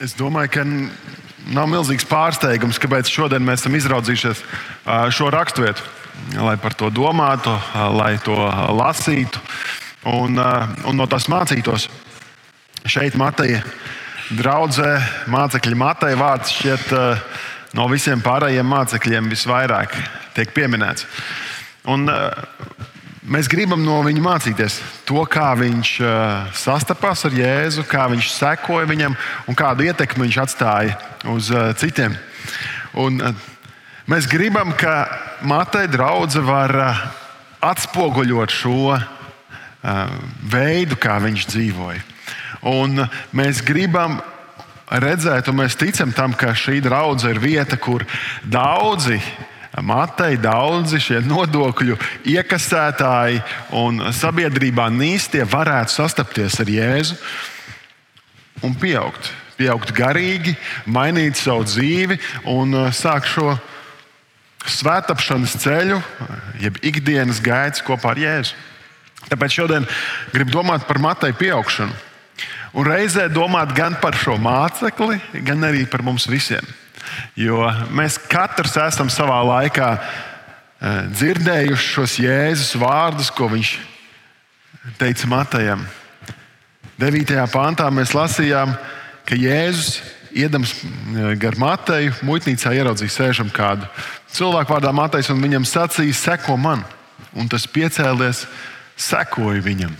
Es domāju, ka nav milzīgs pārsteigums, kāpēc šodien mēs esam izraudzījušies šo raksturvietu, lai par to domātu, lai to lasītu un no tās mācītos. Šeit Mateja draudzē, mācekļi Mateja vārds šķiet no visiem pārējiem mācekļiem visvairāk tiek pieminēts. Un mēs gribam no viņa mācīties to, kā viņš sastapās ar Jēzu, kā viņš sekoja viņam un kādu ietekmi viņš atstāja uz citiem. Un mēs gribam, ka Mateja draudze var atspoguļot šo veidu, kā viņš dzīvoja. Un mēs gribam redzēt, un mēs ticam tam, ka šī draudze ir vieta, kur daudzi šie nodokļu iekasētāji un sabiedrībā nīstie varētu sastapties ar Jēzu un pieaugt garīgi, mainīt savu dzīvi un sākt šo svētapšanas ceļu, jeb ikdienas gaitas kopā ar Jēzu. Tāpēc šodien gribu domāt par Mateja pieaugšanu un reizē domāt gan par šo mācekli, gan arī par mums visiem. Jo mēs katrs esam savā laikā dzirdējuši šos Jēzus vārdus, ko viņš teica Matejam. 9. pantā mēs lasījām, ka Jēzus, iedams gar Mateju, muitnīcā ieraudzīja sēžam kādu cilvēku vārdā Matejs un viņam sacīja: seko man. Un tas piecēlies, sekoja viņam.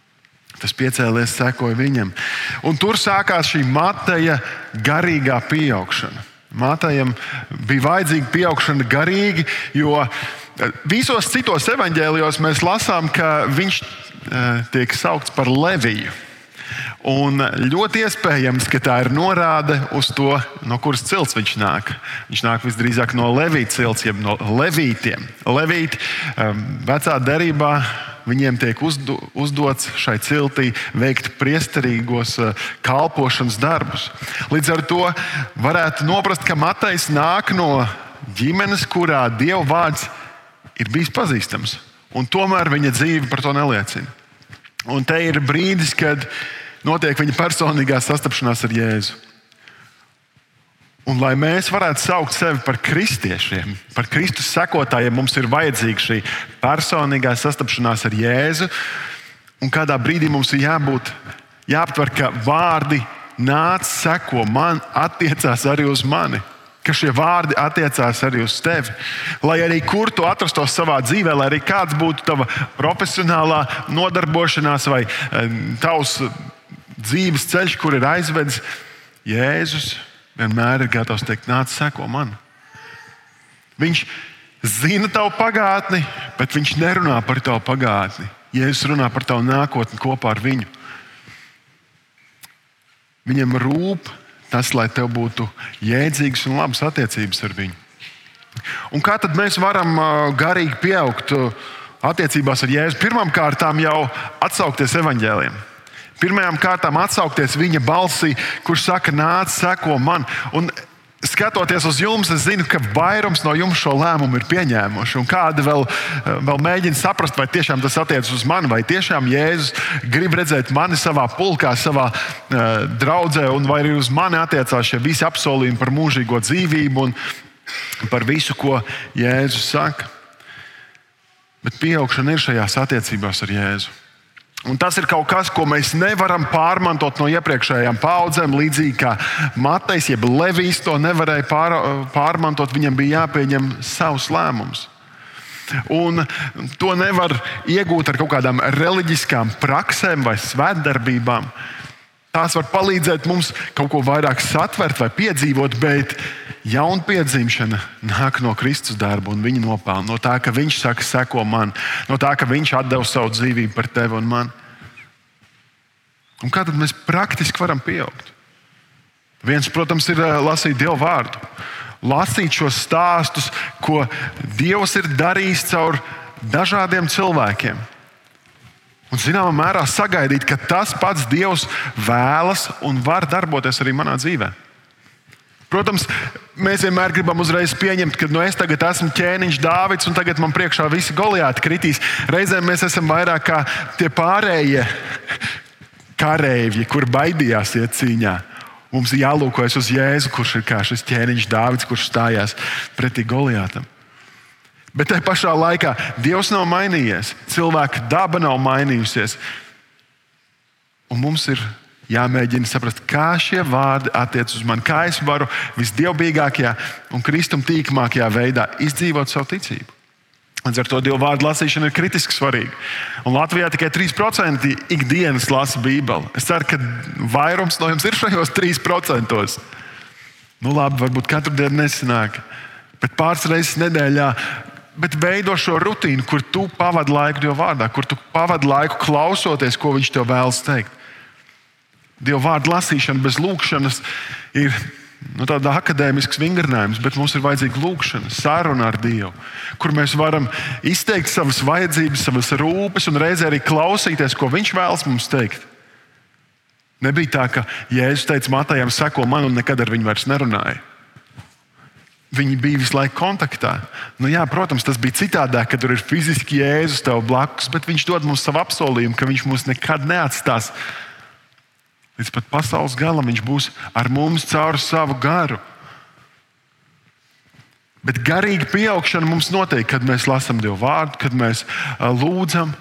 Un tur sākās šī Mateja garīgā pieaugšana. Matejam bija vajadzīga pieaugšana garīgi, jo visos citos evaņģēlijos mēs lasām, ka viņš tiek saukts par Leviju. Un ļoti iespējams, ka tā ir norāde uz to, no kuras cilts viņš nāk. Viņš nāk visdrīzāk no Levīta cilts, jeb no Levītiem. Levīti vecā derībā viņiem tiek uzdots šai ciltī veikt priesterīgos kalpošanas darbus. Līdz ar to varētu noprast, ka Matejs nāk no ģimenes, kurā Dieva vārds ir bijis pazīstams. Un tomēr viņa dzīve par to neliecina. Un te ir brīdis, kad notiek viņa personīgā sastapšanās ar Jēzu. Un, lai mēs varētu saukt sevi par kristiešiem, par Kristus sekotājiem, mums ir vajadzīga šī personīgā sastapšanās ar Jēzu. Un kādā brīdī mums ir jāaptver, ka vārdi nāc, seko man, attiecās arī uz mani. Ka šie vārdi attiecās arī uz tevi. Lai arī kur tu atrastos savā dzīvē, lai arī kāds būtu tava profesionālā nodarbošanās vai tavs dzīves ceļš, kur ir aizvedis, Jēzus vienmēr ir gatavs teikt: nāc, seko man. Viņš zina tavu pagātni, bet viņš nerunā par tavu pagātni. Jēzus runā par tavu nākotni kopā ar viņu. Viņam rūp tas, lai tev būtu jēdzīgas un labas attiecības ar viņu. Un kā tad mēs varam garīgi pieaugt attiecībās ar Jēzu? Pirmkārt, jau atsaukties evaņģēlijiem. Pirmajām kārtām atsaukties viņa balsī, kurš saka: nāc, seko man. Un skatoties uz jums, es zinu, ka vairums no jums šo lēmumu ir pieņēmuši. Un kādi vēl mēģina saprast, vai tiešām tas attiecas uz mani, vai tiešām Jēzus grib redzēt mani savā pulkā, savā draudzē, un vai arī uz mani attiecās šie visi apsolījumi par mūžīgo dzīvību un par visu, ko Jēzus saka. Bet pieaugšana ir šajās attiecībās ar Jēzu. Un tas ir kaut kas, ko mēs nevaram pārmantot no iepriekšējām paudzēm, līdzīgi kā Matejs, jeb Levijs to nevarēja pārmantot. Viņam bija jāpieņem savs lēmums. Un to nevar iegūt ar kaut kādām reliģiskām praksēm vai svētdarbībām. Tās var palīdzēt mums kaut ko vairāk satvert vai piedzīvot, bet jaunpiedzimšana nāk no Kristus darba un viņa nopelna. No tā, ka viņš saka: seko man. No tā, ka viņš atdeva savu dzīvību par tevi un mani. Un kā tad mēs praktiski varam pieaugt? Viens, protams, ir lasīt Dieva vārdu. Lasīt šos stāstus, ko Dievs ir darījis caur dažādiem cilvēkiem. Un zināmā mērā sagaidīt, ka tas pats Dievs vēlas un var darboties arī manā dzīvē. Protams, mēs vienmēr gribam uzreiz pieņemt, ka es tagad esmu ķēniņš Dāvids un tagad man priekšā visi Goliāti kritīs. Reizēm mēs esam vairāk kā tie pārējie kareivji, kur baidījās iet cīņā. Mums ir jālūkojas uz Jēzu, kurš ir kā šis ķēniņš Dāvids, kurš stājās pretī Goliātam. Bet tajā pašā laikā Dievs nav mainījies, cilvēka daba nav mainījusies. Un mums ir jāmēģina saprast, kā šie vārdi attiec uz mani, kā es varu visdievbijīgākajā un kristumtīkamākajā veidā izdzīvot savu ticību. Līdz ar to Dieva vārdu lasīšana ir kritiski svarīga. Un Latvijā tikai 3% ikdienas lasa Bībeli. Es ceru, ka vairums no jums ir šajos 3%. Nu labi, varbūt katru dienu nesanāk, bet pāris reizes nedēļā. Bet veido šo rutīnu, kur tu pavadi laiku Dieva vārdā, kur tu pavadi laiku klausoties, ko Viņš tev vēlas teikt. Dieva vārdu lasīšana bez lūkšanas ir tāda akadēmisks vingrinājums, bet mums ir vajadzīga lūkšana, saruna ar Dievu, kur mēs varam izteikt savas vajadzības, savas rūpes un reizē arī klausīties, ko Viņš vēlas mums teikt. Nebija tā, ka Jēzus teica Matejam, seko man un nekad ar viņu vairs nerunāja. Viņi bija visu laiku kontaktā. Jā, protams, tas bija citādāk, kad tur ir fiziski Jēzus tev blakus, bet Viņš dod mums savu apsolījumu, ka Viņš mūs nekad neatstās. Līdz pat pasaules galam Viņš būs ar mums caur savu garu. Bet garīga pieaugšana mums notiek, kad mēs lasām Dieva vārdu, kad mēs lūdzam.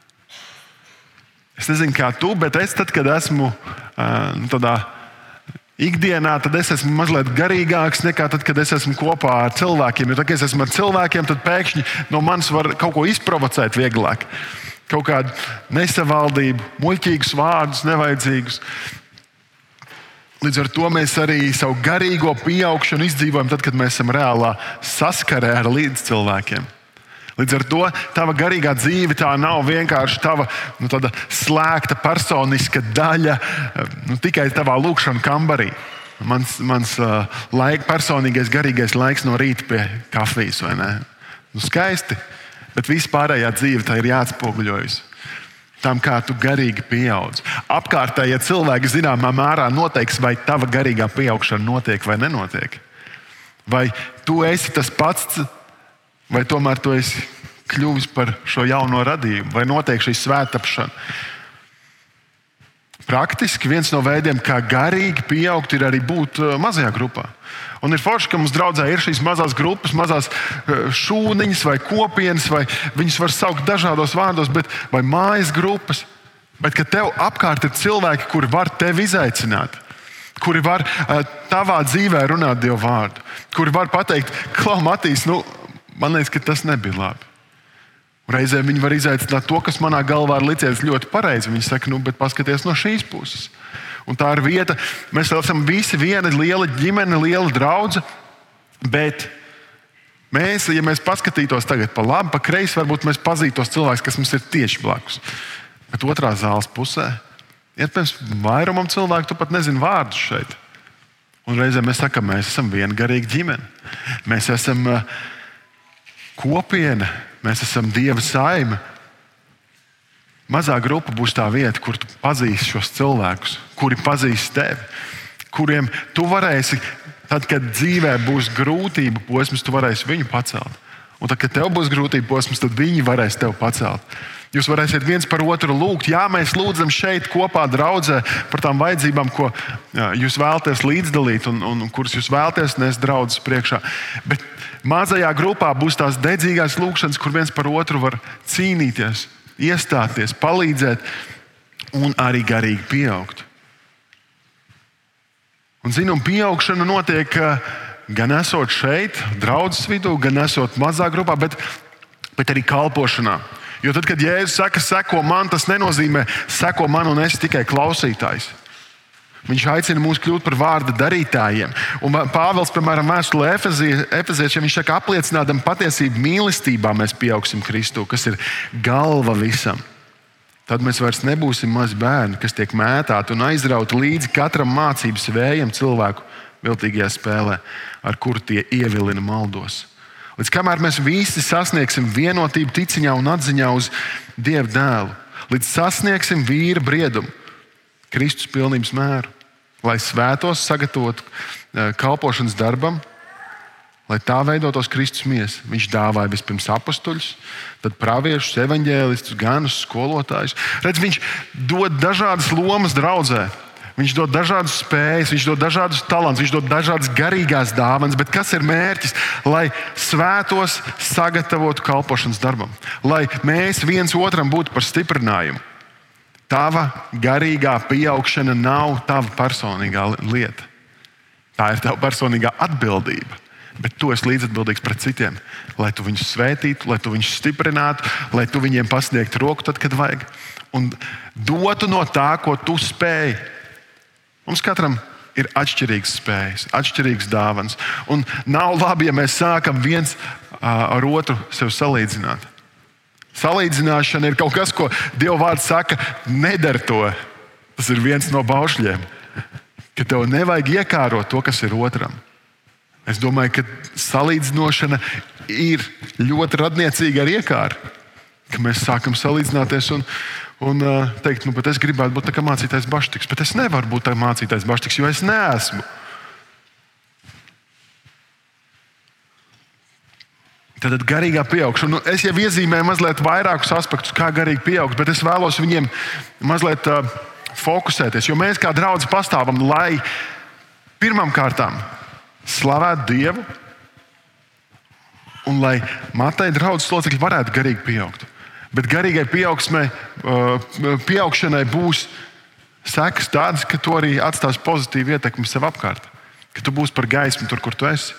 Es nezinu, kā tu, bet es tad, kad esmu tādā ikdienā, tad es esmu mazliet garīgāks nekā tad, kad es esmu kopā ar cilvēkiem. Jo tad, kad es esmu ar cilvēkiem, tad pēkšņi no manis var kaut ko izprovocēt vieglāk. Kaut kādu nesavaldību, muļķīgus vārdus, nevajadzīgus. Līdz ar to mēs arī savu garīgo pieaugšanu izdzīvojam tad, kad mēs esam reālā saskarē ar līdzcilvēkiem. Līdz ar to tava garīgā dzīve tā nav vienkārši tava tāda slēgta personiska daļa tikai tavā lūkšana kambarī. Mans personīgais garīgais laiks no rīta pie kafijas, vai ne? Skaisti. Bet vispārējā dzīve tā ir jāatspoguļojas tam, kā tu garīgi pieaudz. Apkārtējie cilvēki zināmā mērā noteiks, vai tava garīgā pieaugšana notiek vai nenotiek. Vai tu esi tas pats, vai tomēr tu esi kļuvis par šo jauno radījumu, vai notiek šī svēttapšana. Praktiski viens no veidiem, kā garīgi pieaugt, ir arī būt mazajā grupā. Un ir forši, ka mums draudzē ir šīs mazās grupas, mazās šūniņas vai kopienas, vai viņas var saukt dažādos vārdos, vai mājas grupas. Bet ka tev apkārt ir cilvēki, kuri var tevi izaicināt, kuri var tavā dzīvē runāt Dieva vārdu, kuri var pateikt, klau, Matīs, man liekas, ka tas nebija labi. Reizēm viņi var izaicināt to, kas manā galvā ir licies ļoti pareizi. Viņi saka, bet paskaties no šīs puses. Un tā ir vieta, mēs esam visi viena liela ģimene, liela draudze, bet ja mēs paskatītos tagad pa labi, pa kreisi, varbūt mēs pazītos cilvēkus, kas mums ir tieši blakus. Bet otrā zāles pusē, iespējams, vairumam cilvēku tu pat nezini vārdus šeit. Un reizēm mēs sakam, mēs esam viena garīga ģimene. Mēs esam kopiena, mēs esam Dieva saime. Mazā grupa būs tā vieta, kur tu pazīsti šos cilvēkus, kuri pazīst tevi, kuriem tu varēsi, tad, kad dzīvē būs grūtība posms, tu varēsi viņu pacelt. Un tad, kad tev būs grūtība posms, tad viņi varēs tevi pacelt. Jūs varēsiet viens par otru lūgt. Jā, mēs lūdzam šeit kopā draudzē par tām vajadzībām, ko jūs vēlaties līdzdalīt un kuras jūs vēlaties nest draudzes priekšā. Bet mazajā grupā būs tās dedzīgās lūkšanas, kur viens par otru var cīnīties, iestāties, palīdzēt un arī garīgi pieaugt. Un pieaugšana notiek gan esot šeit, draudzes vidū, gan esot mazā grupā, bet arī kalpošanā. Jo tad, kad Jēzus saka, seko man, tas nenozīmē seko man un es tikai klausītājs. Viņš aicina mūs kļūt par vārda darītājiem. Un Pāvils, piemēram, vēstulē Efeziešiem, viņš saka, apliecinādam patiesību mīlestībā mēs pieaugsim Kristu, kas ir galva visam. Tad mēs vairs nebūsim mazi bērni, kas tiek mētāti un aizrauti līdzi katram mācības vējam cilvēku viltīgajā spēlē, ar kuru tie ievilina maldos. Līdz kamēr mēs visi sasniegsim vienotību ticiņā un atziņā uz Dieva dēlu, līdz sasniegsim vīra briedumu, Kristus pilnības mēru, lai svētos sagatavotu kalpošanas darbam, lai tā veidotos Kristus miesa. Viņš dāvāja vispirms apostuļus, tad praviešus, evaņģēlistus, ganus, skolotājus. Redz, viņš dod dažādas lomas draudzē. Viņš dod dažādas spējas, viņš dod dažādus talantus, viņš dod dažādas garīgās dāvanas, bet kas ir mērķis? Lai svētos sagatavotu kalpošanas darbam, lai mēs viens otram būtu par stiprinājumu. Tava garīgā pieaugšana nav tava personīgā lieta. Tā ir tava personīgā atbildība. Bet tu esi līdzatbildīgs pret citiem, lai tu viņus svētītu, lai tu viņus stiprinātu, lai tu viņiem pasniegtu roku tad, kad vajag. Un dotu no tā, ko tu spēj. Mums katram ir atšķirīgas spējas, atšķirīgas dāvanas. Un nav labi, ja mēs sākam viens ar otru sevi salīdzināt. Salīdzināšana ir kaut kas, ko Dieva vārds saka, nedara to. Tas ir viens no baušļiem, ka tev nevajag iekārot to, kas ir otram. Es domāju, ka salīdzināšana ir ļoti radniecīga ar iekāru. Ka mēs sākam salīdzināties un teikt, bet es gribētu būt tā kā mācītājs Baštiks, bet es nevaru būt tā mācītājs Baštiks, jo es neesmu. Tad garīgā pieaugšana. Es jau iezīmēju mazliet vairākus aspektus, kā garīgi pieaugt, bet es vēlos viņiem mazliet fokusēties, jo mēs kā draudzi pastāvam, lai pirmām kārtām slavētu Dievu un lai Mateja draudzes locekļi varētu garīgi pieaugt. Bet garīgai pieaugšanai būs sekas tādas, ka tu arī atstās pozitīvu ietekmi sev apkārt. Ka tu būsi par gaismu tur, kur tu esi.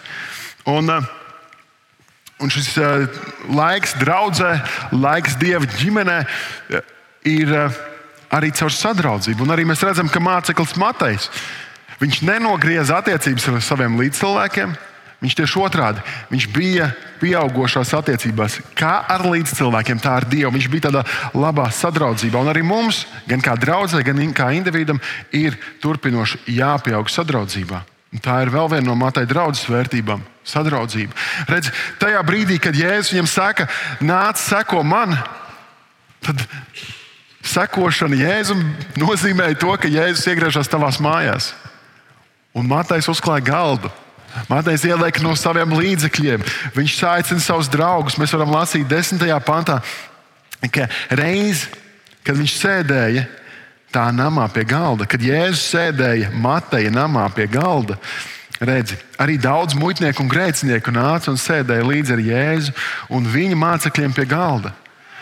Un šis laiks draudzē, laiks Dieva ģimenē ir arī caur sadraudzību. Un arī mēs redzam, ka māceklis Matejs, viņš nenogrieza attiecības ar saviem līdzcilvēkiem. Viņš tieši otrādi. Viņš bija pieaugošās attiecībās kā ar līdzcilvēkiem, tā ar Dievu. Viņš bija tādā labā sadraudzībā. Un arī mums, gan kā draudzē, gan kā individam, ir turpinoši jāpieaug sadraudzībā. Un tā ir vēl viena no Mateja draudzes vērtībām - sadraudzība. Redz, tajā brīdī, kad Jēzus viņam saka, nāc, seko man, tad sekošana Jēzum nozīmēja to, ka Jēzus iegriežas tavās mājās. Un Matejs uzklāja galdu. Matejs ieliek no saviem līdzekļiem. Viņš aicina savus draugus. Mēs varam lasīt 10. pantā, ka reiz, kad viņš sēdēja tā namā pie galda, kad Jēzus sēdēja Mateja namā pie galda, redzi, arī daudz muitnieku un grēcinieku nāca un sēdēja līdzi ar Jēzu un viņa mācekļiem pie galda.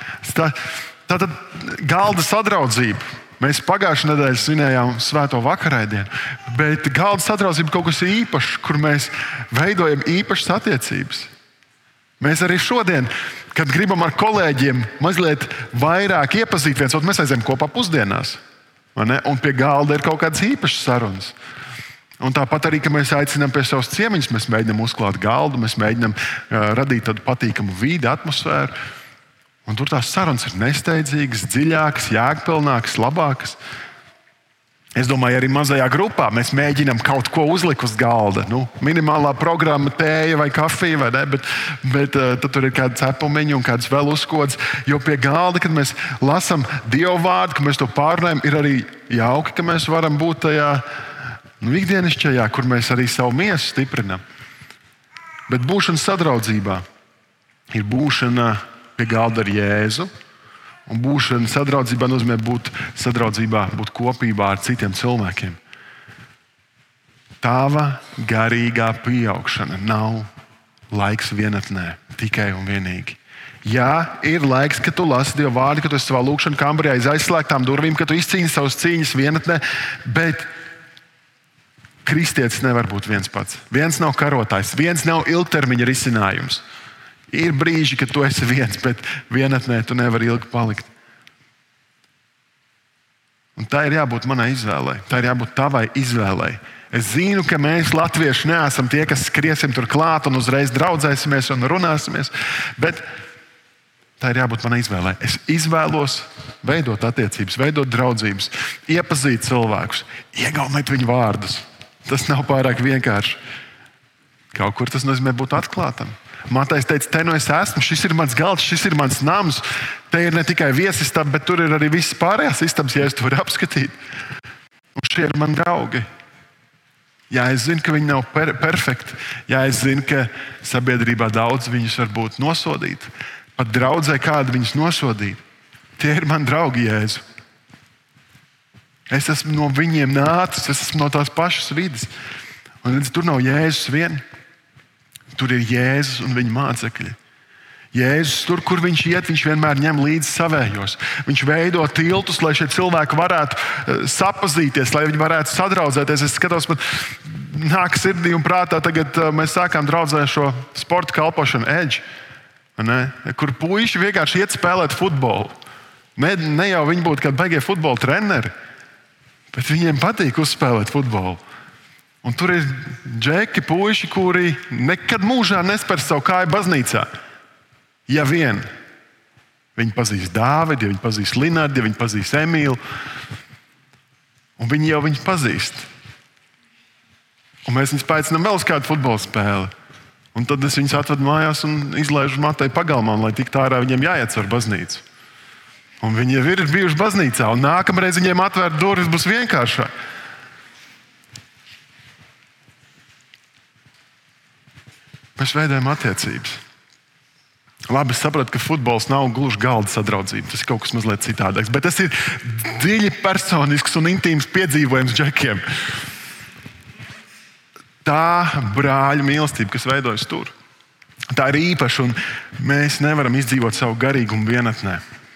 Tātad galda sadraudzība. Mēs pagājušajā nedēļā svinējām Svēto vakarēdienu, bet galda sadraudzība ir kaut kas īpašs, kur mēs veidojam īpašas attiecības. Mēs arī šodien, kad gribam ar kolēģiem mazliet vairāk iepazīt viens otru, mēs aizējam kopā pusdienās. Un pie galda ir kaut kādas īpašas sarunas. Un tāpat arī, kad mēs aicinām pie savas ciemiņus, mēs mēģinām uzklāt galdu, mēs mēģinām radīt tādu patīkamu vidi, atmosfēru. Un tur tās sarunas ir nesteidzīgas, dziļākas, jēgpilnākas, labākas. Es domāju, arī mazajā grupā mēs mēģinām kaut ko uzlikt uz galda. Minimālā programma, tēja vai kafija, vai ne? Bet tad tur ir kāda cepumiņa un kādas vēl uzkodas. Jo pie galda, kad mēs lasām Dievu vārdu, kad mēs to pārunājam, ir arī jauki, ka mēs varam būt tajā ikdienišķajā, kur mēs arī savu miesu stiprinām. Bet būšana sadraudzībā ir būšana pie galda ar Jēzu. Un būšana sadraudzībā nozīmē būt sadraudzībā, būt kopībā ar citiem cilvēkiem. Tava garīgā pieaugšana nav laiks vienatnē, tikai un vienīgi. Jā, ir laiks, kad tu lasi Dieva vārdu, kad tu esi savā lūkšanas kambarī aiz aizslēgtām durvīm, kad tu izcīni savas cīņas vienatnē, bet kristietis nevar būt viens pats. Viens nav karotājs, viens nav ilgtermiņa risinājums. Ir brīži, kad tu esi viens, bet vienatnē tu nevari ilgi palikt. Un tā ir jābūt manai izvēlei. Tā ir jābūt tavai izvēlei. Es zinu, ka mēs, latvieši, neesam tie, kas skriesim tur klāt un uzreiz draudzēsimies un runāsimies, bet tā ir jābūt manai izvēlei. Es izvēlos veidot attiecības, veidot draudzības, iepazīt cilvēkus, iegaumēt viņu vārdus. Tas nav pārāk vienkārši. Kaut kur tas nozīmē būt atklātam. Matejs teica, te nu es esmu, šis ir mans galds, šis ir mans nams. Te ir ne tikai viesistaba, bet tur ir arī visas pārējās istabas, ja es to varu apskatīt. Un šie ir mani draugi. Jā, es zinu, ka viņi nav perfekti. Jā, es zinu, ka sabiedrībā daudz viņus var būt nosodīt. Pat draudzē kādu viņus nosodīt. Tie ir mani draugi, Jēzu. Es esmu no viņiem nācis, es esmu no tās pašas vidas. Un redz, tur nav Jēzus vien. Tur ir Jēzus un viņa mācekļi. Jēzus tur, kur viņš iet, viņš vienmēr ņem līdzi savējos. Viņš veido tiltus, lai šie cilvēki varētu sapazīties, lai viņi varētu sadraudzēties. Es skatos, man nāk sirdī un prātā, tagad mēs sākām draudzē šo sporta kalpošanu Edge, kur puiši vienkārši iet spēlēt futbolu. Ne jau viņi būtu kādi baigie futbola treneri, bet viņiem patīk uzspēlēt futbolu. Un tur ir džeki, puiši, kuri nekad mūžā nespērs savu kāju baznīcā. Ja vien viņi pazīst Dāvidu, ja viņi pazīst Linardu, ja viņi pazīst Emīlu, un viņi jau viņus pazīst. Un mēs viņus paicinām vēl uz kādu futbola spēli. Un tad es viņus atvedu mājās un izlaižu uz matai pagalmām, lai tiktu ārā viņiem jāiet caur baznīcu. Un viņi jau ir bijuši baznīcā, un nākamreiz viņiem atvērt durvis būs vienkāršāk. Mēs veidojam attiecības. Labi, es saprotu, ka futbols nav gluži galda sadraudzība. Tas ir kaut kas mazliet citādāks. Bet tas ir dziļi personisks un intīms piedzīvojums džekiem. Tā brāļa mīlestība, kas veidojas tur, tā ir īpaša, un mēs nevaram izdzīvot savu garīgumu vienatnē.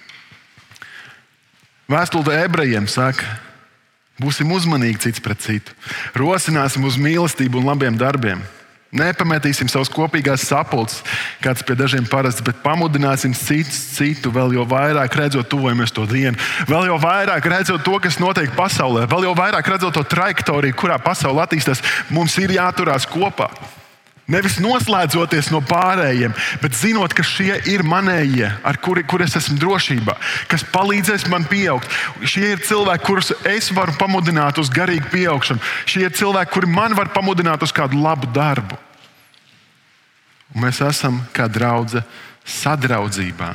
Vēstule ebrejiem saka, būsim uzmanīgi cits pret citu, rosināsim uz mīlestību un labiem darbiem. Nepametīsim savus kopīgās sapulces, kāds pie dažiem parasts, bet pamudināsim citu, vēl jau vairāk redzot, tuvojamies to dienu, vēl jau vairāk redzot to, kas notiek pasaulē, vēl jau vairāk redzot to trajektoriju, kurā pasaule attīstās. Mums ir jāturās kopā. Nevis noslēdzoties no pārējiem, bet zinot, ka šie ir manējie, ar kuriem es esmu drošībā, kas palīdzēs man pieaugt. Šie ir cilvēki, kurus es varu pamudināt uz garīgu pieaugšanu. Šie ir cilvēki, kuri man var pamudināt uz kādu labu darbu. Un mēs esam kā draudze sadraudzībā.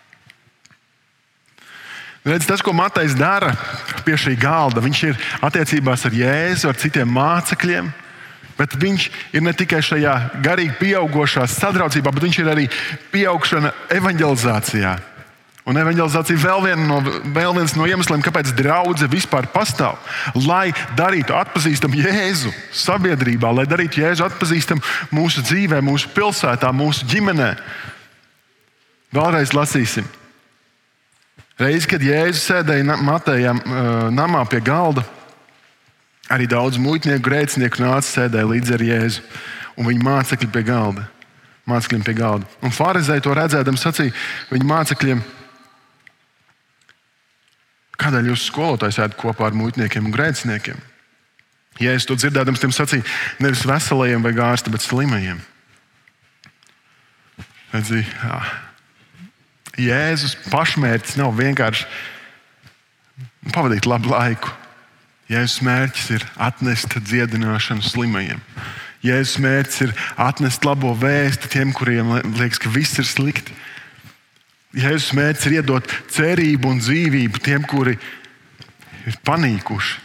Redz, tas, ko Matejs dara pie šī galda, viņš ir attiecībās ar Jēzu, ar citiem mācekļiem. Bet viņš ir ne tikai šajā garīgi pieaugošā sadraudzībā, bet viņš ir arī pieaugšana evanģelizācijā. Un evanģelizācija vēl viens no iemesliem, kāpēc draudze vispār pastāv. Lai darītu atpazīstamu Jēzu sabiedrībā, lai darītu Jēzu atpazīstamu mūsu dzīvē, mūsu pilsētā, mūsu ģimenē. Vēlreiz lasīsim. Reiz, kad Jēzus sēdēja Mateja namā pie galda, arī daudz muitnieku, grēcinieku nāca sēdēja līdzi ar Jēzu un viņa mācekļiem pie galda. Un farizēji to redzēdami sacīja viņa mācekļiem: kādēļ jūs skolotājs ēdat kopā ar muitniekiem un grēciniekiem? Jēzus to dzirdēdams tiem sacīja: nevis veselajiem vajag ārsti, bet slimajiem. Redzi, Jēzus pašmērķis nav vienkārši pavadīt labu laiku. Jēzus mērķis ir atnest dziedināšanu slimajiem. Jēzus mērķis ir atnest labo vēsti tiem, kuriem liekas, ka viss ir slikti. Jēzus mērķis ir iedot cerību un dzīvību tiem, kuri ir panīkuši.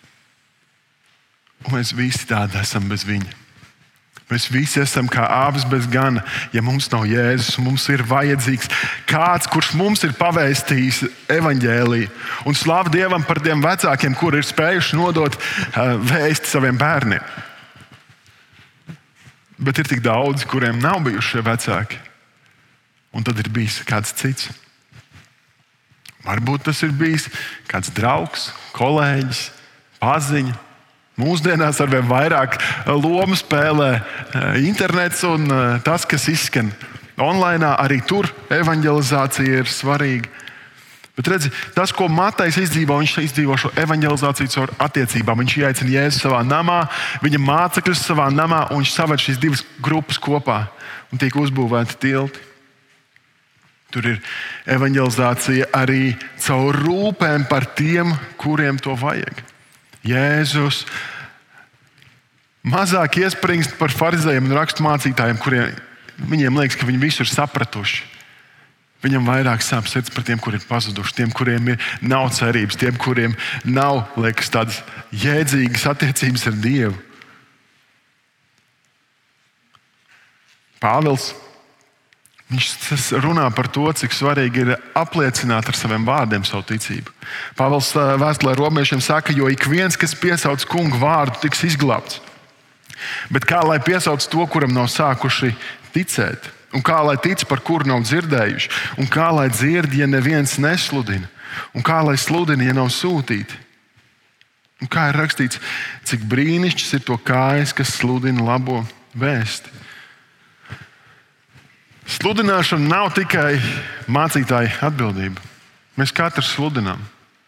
Un mēs visi tādi esam bez viņa. Mēs visi esam kā āvis bez gana, ja mums nav Jēzus. Mums ir vajadzīgs kāds, kurš mums ir pavēstījis evaņģēliju. Un slavu Dievam par tiem vecākiem, kuri ir spējuši nodot vēsti saviem bērniem. Bet ir tik daudz, kuriem nav bijuši šie vecāki. Un tad ir bijis kāds cits. Varbūt tas ir bijis kāds draugs, kolēģis, paziņa. Mūsdienās arvien vairāk lomu spēlē internets un tas, kas izskan online, arī tur evanģelizācija ir svarīga. Bet redzi, tas, ko Matejs izdzīvo, viņš izdzīvo šo evanģelizāciju caur attiecībām. Viņš ieaicina Jēzu savā namā, viņa mācekļus savā namā, un viņš saved šīs divas grupas kopā un tiek uzbūvēti tilti. Tur ir evanģelizācija arī caur rūpēm par tiem, kuriem to vajag. Jēzus mazāk iespringst par farizējiem un raksturmācītājiem, kuriem viņiem liekas, ka viņi visu ir sapratuši. Viņam vairāk sāp sirds par tiem, kuri ir pazuduši, tiem, kuriem nav cerības, tiem, kuriem nav, liekas, tādas jēdzīgas attiecības ar Dievu. Pāvils Viņš runā par to, cik svarīgi ir apliecināt ar saviem vārdiem savu ticību. Pāvils vēstulē romiešiem saka, jo ik viens, kas piesauc kungu vārdu, tiks izglābts. Bet kā lai piesauc to, kuram nav sākuši ticēt? Un kā lai tic, par kuru nav dzirdējuši? Un kā lai dzird, ja neviens nesludina? Un kā lai sludina, ja nav sūtīti? Un kā ir rakstīts, cik brīnišķis ir to kājas, kas sludina labo vēsti? Sludināšana nav tikai mācītāja atbildība. Mēs katrs sludinām.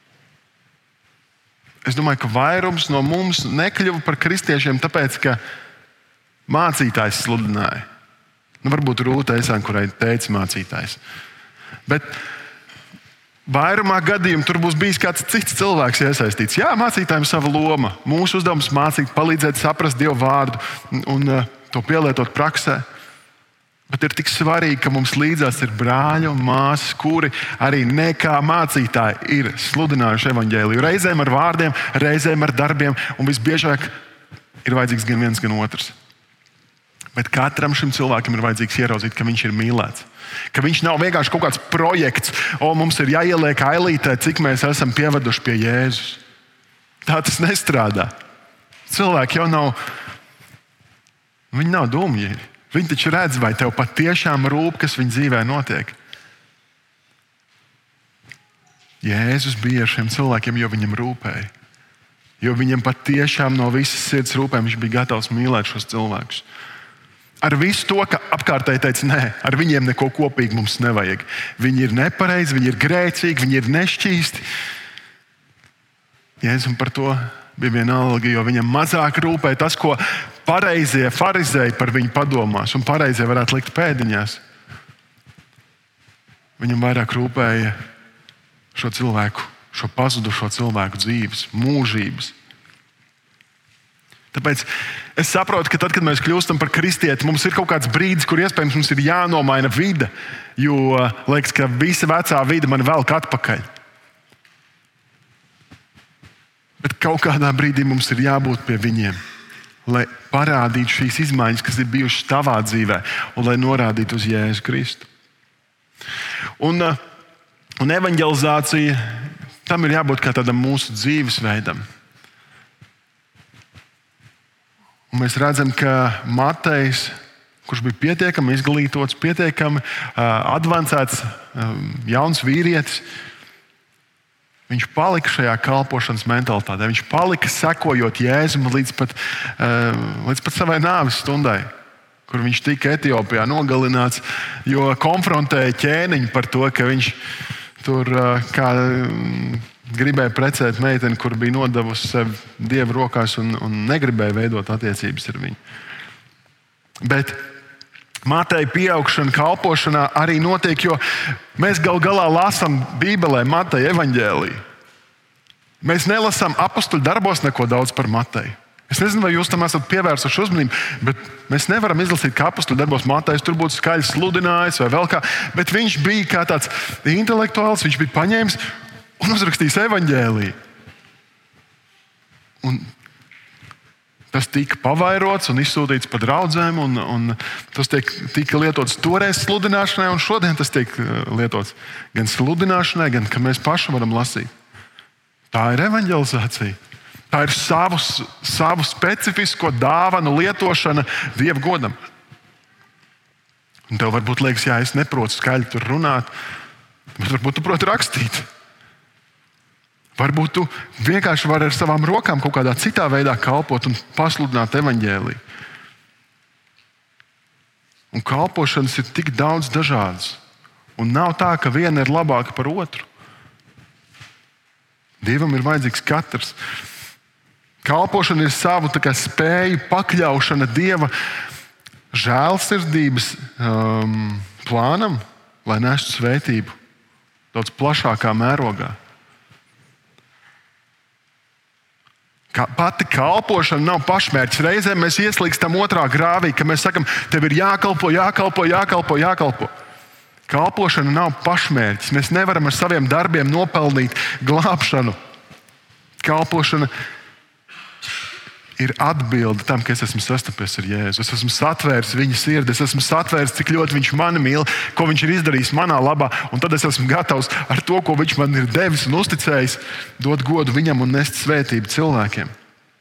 Es domāju, ka vairums no mums nekļuva par kristiešiem, tāpēc, ka mācītājs sludināja. Varbūt Rūta Esāna, kurai teica mācītājs. Bet vairumā gadījumu tur būs bijis kāds cits cilvēks iesaistīts. Jā, mācītājiem ir sava loma. Mūsu uzdevums mācīt, palīdzēt saprast Dievu vārdu un to pielietot praksē. Bet ir tik svarīgi, ka mums līdzās ir brāļi un māsas, kuri arī nekā mācītāji ir sludinājuši evaņģēliju. Reizēm ar vārdiem, reizēm ar darbiem, un visbiežāk ir vajadzīgs gan viens, gan otrs. Bet katram šim cilvēkam ir vajadzīgs ieraudzīt, ka viņš ir mīlēts. Ka viņš nav vienkārši kaut kāds projekts, mums ir jāieliek ailītē, cik mēs esam pieveduši pie Jēzus. Tā tas nestrādā. Cilvēki jau nav, viņi nav dumji. Viņi taču redz, vai tev patiešām rūp, kas viņa dzīvē notiek. Jēzus bija ar šiem cilvēkiem, jo viņam rūpēja. Jo viņam patiešām no visas sirds rūpēja, viņš bija gatavs mīlēt šos cilvēkus. Ar visu to, ka apkārtēji teica, nē, ar viņiem neko kopīgi mums nevajag. Viņi ir nepareizi, viņi ir grēcīgi, viņi ir nešķīsti. Jēzum par to bija vienalga, jo viņam mazāk rūpēja tas, ko pareizie farizēji par viņu padomās, un pareizie varētu likt pēdiņās. Viņam vairāk rūpēja šo cilvēku, šo pazudušo cilvēku dzīves, mūžības. Tāpēc es saprotu, ka tad, kad mēs kļūstam par kristieti, mums ir kaut kāds brīdis, kur iespējams mums ir jānomaina vide, jo liekas, ka visa vecā vide man velk atpakaļ. Bet kaut kādā brīdī mums ir jābūt pie viņiem, lai parādītu šīs izmaiņas, kas ir bijušas tavā dzīvē, un lai norādītu uz Jēzu Kristu. Un evaņģelizācija, tam ir jābūt kā tādam mūsu dzīvesveidam. Un mēs redzam, ka Matejs, kurš bija pietiekami izglītots, pietiekami advancēts, jauns vīrietis, viņš palika šajā kalpošanas mentalitātē. Viņš palika sekojot Jēzum līdz pat savai nāves stundai, kur viņš tika Etiopijā nogalināts, jo konfrontēja ķēniņu par to, ka viņš tur gribēja precēt meiteni, kur bija nodevusi sevi Dieva rokās un negribēja veidot attiecības ar viņu. Bet Mateja pieaugšana kalpošanā arī notiek, jo mēs gal galā lasām Bībelē Mateja evaņģēliju. Mēs nelasām apostuļu darbos neko daudz par Mateju. Es nezinu, vai jūs tam esat pievērsuši uzmanību, bet mēs nevaram izlasīt, ka apostuļu darbos Matejs tur būtu skaļi sludinājis vai vēl kā, bet viņš bija kā tāds intelektuāls, viņš bija paņēmis un uzrakstījis evaņģēliju. Un tas tika pavairots un izsūtīts pa draudzēm, un tas tika lietots toreiz sludināšanai, un šodien tas tiek lietots gan sludināšanai, gan ka mēs paši varam lasīt. Tā ir evaņģelizācija. Tā ir savu specifisko dāvanu lietošana Dieva godam. Un tev varbūt liekas, jā, es neprotu skaļi tur runāt, bet varbūt tu proti rakstīt. Varbūt tu vienkārši vari ar savām rokām kaut kādā citā veidā kalpot un pasludināt evaņģēliju. Un kalpošanas ir tik daudz dažādas. Un nav tā, ka viena ir labāka par otru. Dievam ir vajadzīgs katrs. Kalpošana ir savu spēju pakļaušana Dieva žēlsirdības plānam, lai nestu svētību daudz plašākā mērogā. Pati kalpošana nav pašmērķis. Reizēm mēs ieslīgstam otrā grāvī, ka mēs sakam, tev ir jākalpo. Kalpošana nav pašmērķis. Mēs nevaram ar saviem darbiem nopelnīt glābšanu. Kalpošana ir atbilde tam, ka es esmu sastapies ar Jēzu. Es esmu satvēris viņa sirdi, es esmu satvēris, cik ļoti viņš mani mīl, ko viņš ir izdarījis manā labā. Un tad es esmu gatavs ar to, ko viņš man ir devis un uzticējis, dot godu viņam un nest svētību cilvēkiem.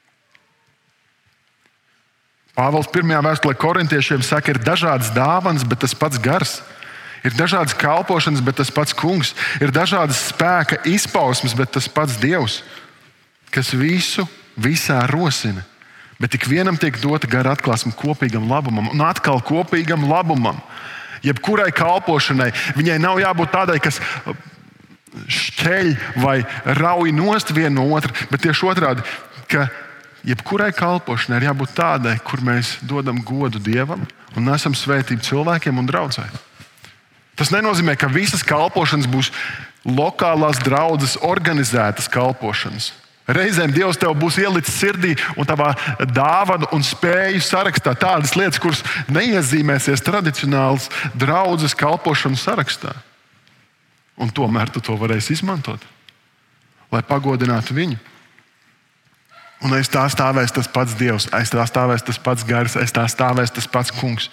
Pāvils 1. vēstulē korintiešiem saka, ir dažādas dāvanas, bet tas pats gars. Ir dažādas kalpošanas, bet tas pats kungs. Ir dažādas spēka izpausmes, bet tas pats Dievs, kas visu visā rosina. Bet ik vienam tiek dota gara atklāsme kopīgam labumam. Un atkal kopīgam labumam. Jebkurai kalpošanai viņai nav jābūt tādai, kas šķeļ vai rauj nost vienu no otra, bet tieši otrādi, ka jebkurai kalpošanai ir jābūt tādai, kur mēs dodam godu Dievam un nesam svētību cilvēkiem un draudzē. Tas nenozīmē, ka visas kalpošanas būs lokālās draudzes organizētas kalpošanas. Reizēm Dievs tev būs ielicis sirdī un tavā dāvanu un spēju sarakstā tādas lietas, kuras neiezīmēsies tradicionālas draudzes kalpošanas sarakstā. Un tomēr tu to varēsi izmantot, lai pagodinātu viņu. Un aiz tā stāvēs tas pats Dievs, aiz tā stāvēs tas pats gars, aiz tā stāvēs tas pats kungs.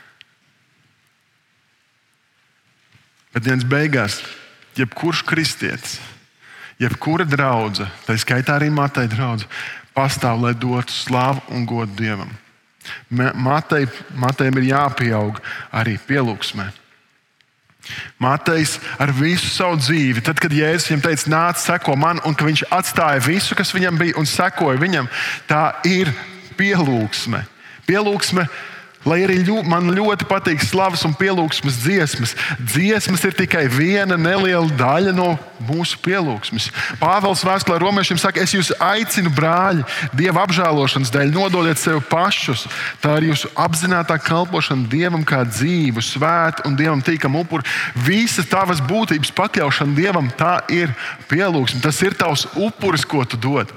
Bet dienas beigās, jebkurš kristietis, jebkura draudze, tā skaitā arī Mateja draudze, pastāv, lai dotu slavu un godu Dievam. Matejam ir jāpieaug arī pielūgsmē. Matejs ar visu savu dzīvi, tad, kad Jēzus viņam teica, nāc, seko man, un ka viņš atstāja visu, kas viņam bija, un sekoja viņam, tā ir pielūgsme. Pielūgsme, lai arī man ļoti patīk slavas un pielūgsmes dziesmas. Dziesmas ir tikai viena neliela daļa no mūsu pielūgsmes. Pāvils vēstulē romiešiem saka, es jūs aicinu, brāļi, Dieva apžēlošanas dēļ, nododiet sevi pašus. Tā ir jūsu apzinātā kalpošana Dievam kā dzīvu, svētu un Dievam tīkamu upuri. Visa tavas būtības pakļaušana Dievam, tā ir pielūgsme. Tas ir tavs upuris, ko tu dod.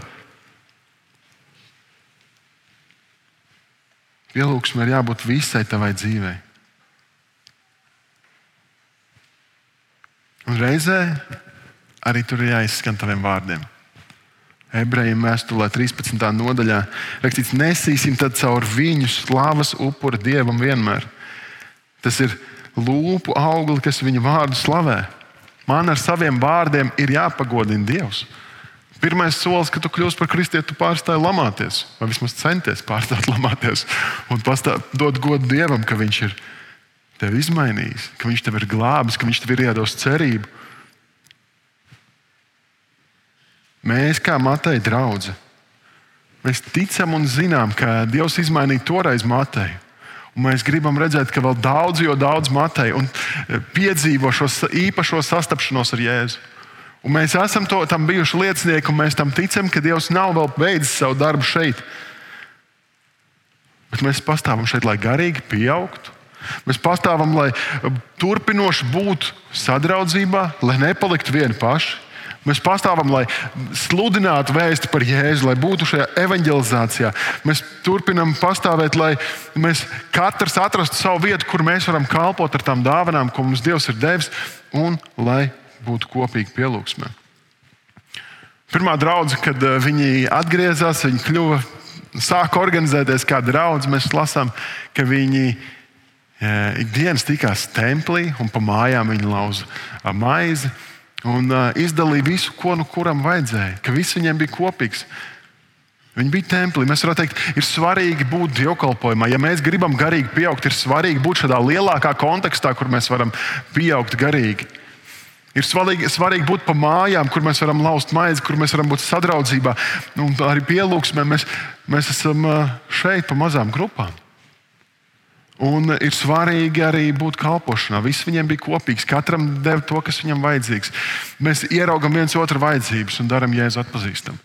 Pielūgsme ir jābūt visai tavai dzīvei. Un reizē arī tur ir jāizskan taviem vārdiem. Ebrejiem vēstulē 13. nodaļā rakstīts, nesīsim tad caur viņu slavas upuri Dievam vienmēr. Tas ir lūpu augli, kas viņu vārdu slavē. Man ar saviem vārdiem ir jāpagodina Dievs. Pirmais solis, kad tu kļūsi par kristieti, tu pārstāji lamāties, vai vismaz centies pārstāt lamāties un dot godu Dievam, ka viņš ir tevi izmainījis, ka viņš tevi ir glābis, ka viņš tevi ir iedos cerību. Mēs, kā Mateja draudze, mēs ticam un zinām, ka Dievs izmainīja toreiz Mateju. Un mēs gribam redzēt, ka vēl daudz Mateju un piedzīvo šo īpašo sastapšanos ar Jēzu. Un mēs esam tam bijuši liecinieki, un mēs tam ticam, ka Dievs nav vēl beidzis savu darbu šeit. Bet mēs pastāvam šeit, lai garīgi pieaugtu. Mēs pastāvam, lai turpinoši būtu sadraudzībā, lai nepaliktu vieni paši. Mēs pastāvam, lai sludinātu vēsti par Jēzu, lai būtu šajā evanģelizācijā. Mēs turpinam pastāvēt, lai mēs katrs atrastu savu vietu, kur mēs varam kalpot ar tām dāvanām, ko mums Dievs ir devis, un lai būtu kopīgi pielūgsmē. Pirmā draudze, kad viņi atgriezās, viņi sāka organizēties kā draudze, mēs lasām, ka viņi ikdienas tikās templī un pa mājām viņi lauza maizi un izdalīja visu, ko nu kuram vajadzēja, ka viss viņiem bija kopīgs. Viņi bija templī. Mēs varētu teikt, ir svarīgi būt dievkalpojumā. Ja mēs gribam garīgi pieaugt, ir svarīgi būt šādā lielākā kontekstā, kur mēs varam pieaugt garīgi. Ir svarīgi būt pa mājām, kur mēs varam laust maizi, kur mēs varam būt sadraudzībā. Un arī pielūgsmē mēs esam šeit pa mazām grupām. Un ir svarīgi arī būt kalpošanā. Viss viņiem bija kopīgs. Katram deva to, kas viņam vajadzīgs. Mēs ieraugam viens otru vajadzības un darām Jēzu atpazīstam.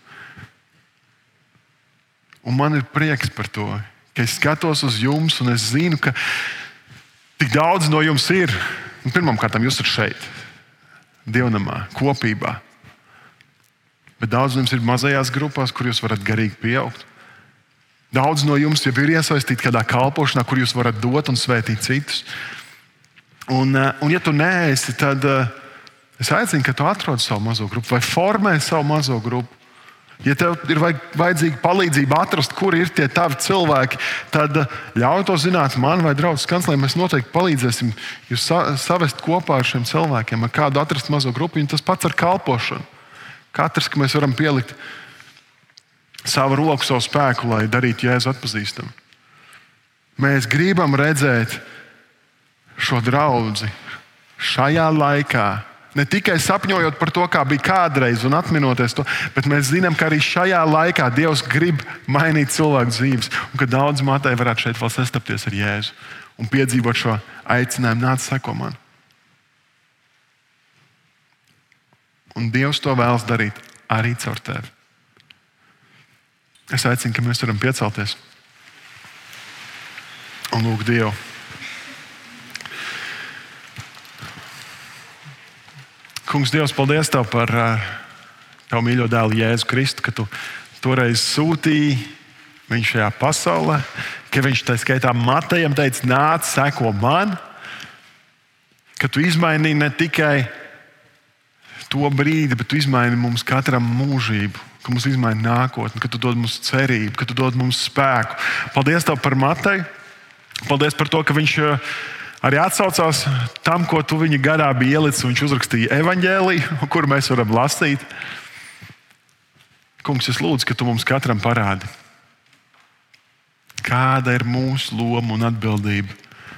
Un man ir prieks par to, ka es skatos uz jums un es zinu, ka tik daudz no jums ir. Pirmkārt, jūs esat šeit. Dievnamā, kopībā. Bet daudz no jums ir mazajās grupās, kur jūs varat garīgi pieaugt. Daudz no jums jau ir iesaistīti kādā kalpošanā, kur jūs varat dot un svētīt citus. Un ja tu neesi, tad es aicinu, ka tu atrod savu mazo grupu vai formē savu mazo grupu. Ja tev ir vajadzīga palīdzība atrast, kur ir tie tavi cilvēki, tad ļauj to zināt man vai draudzes kanclē. Mēs noteikti palīdzēsim jūs savest kopā ar šiem cilvēkiem, ar kādu atrast mazo grupu. Tas pats ar kalpošanu. Katrs, ka mēs varam pielikt savu roku, savu spēku, lai darītu Jēzu atpazīstamu. Mēs gribam redzēt šo draudzi šajā laikā. Ne tikai sapņojot par to, kā bija kādreiz un atminoties to, bet mēs zinām, ka arī šajā laikā Dievs grib mainīt cilvēku dzīves. Un ka daudz mātei varētu šeit vēl sastapties ar Jēzu un piedzīvot šo aicinājumu, nāc, seko man. Un Dievs to vēlas darīt arī caur tevi. Es aicinu, ka mēs varam piecelties un lūgt Dievu. Kungs, Dievs, paldies Tev par Tavu mīļo dēlu Jēzu Kristu, ka Tu toreiz sūtīji viņu šajā pasaulē, ka viņš tā skaitā Matejam teica, nāc, seko man, ka Tu izmainīji ne tikai to brīdi, bet Tu izmaini mums katram mūžību, ka mums izmaini nākotni, ka Tu dod mums cerību, ka Tu dod mums spēku. Paldies Tev par Mateju, paldies par to, ka viņš arī atsaucās tam, ko Tu viņa garā biji ielicis. Viņš uzrakstīja evaņģēliju, kur mēs varam lasīt. Kungs, es lūdzu, ka Tu mums katram parādi, kāda ir mūsu loma un atbildība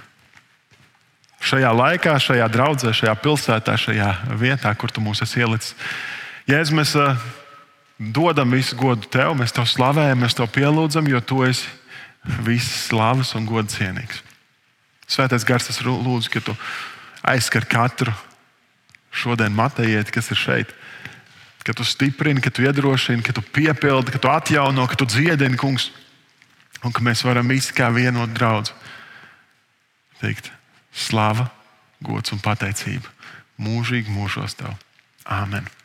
šajā laikā, šajā draudzē, šajā pilsētā, šajā vietā, kur Tu mūs esi ielicis. Jēzu, mēs dodam visu godu Tev, mēs Tev slavējam, mēs Tev pielūdzam, jo Tu esi visas slavas un goda cienīgs. Svētais Gars, es lūdzu, ka Tu aizskar katru šodien matejieti, kas ir šeit. Ka Tu stiprini, ka Tu iedrošini, ka Tu piepildi, ka Tu atjauno, ka Tu dziedini, Kungs. Un ka mēs varam visi kā vienot draudzi teikt slava, gods un pateicība mūžīgi mūžos Tev. Āmen.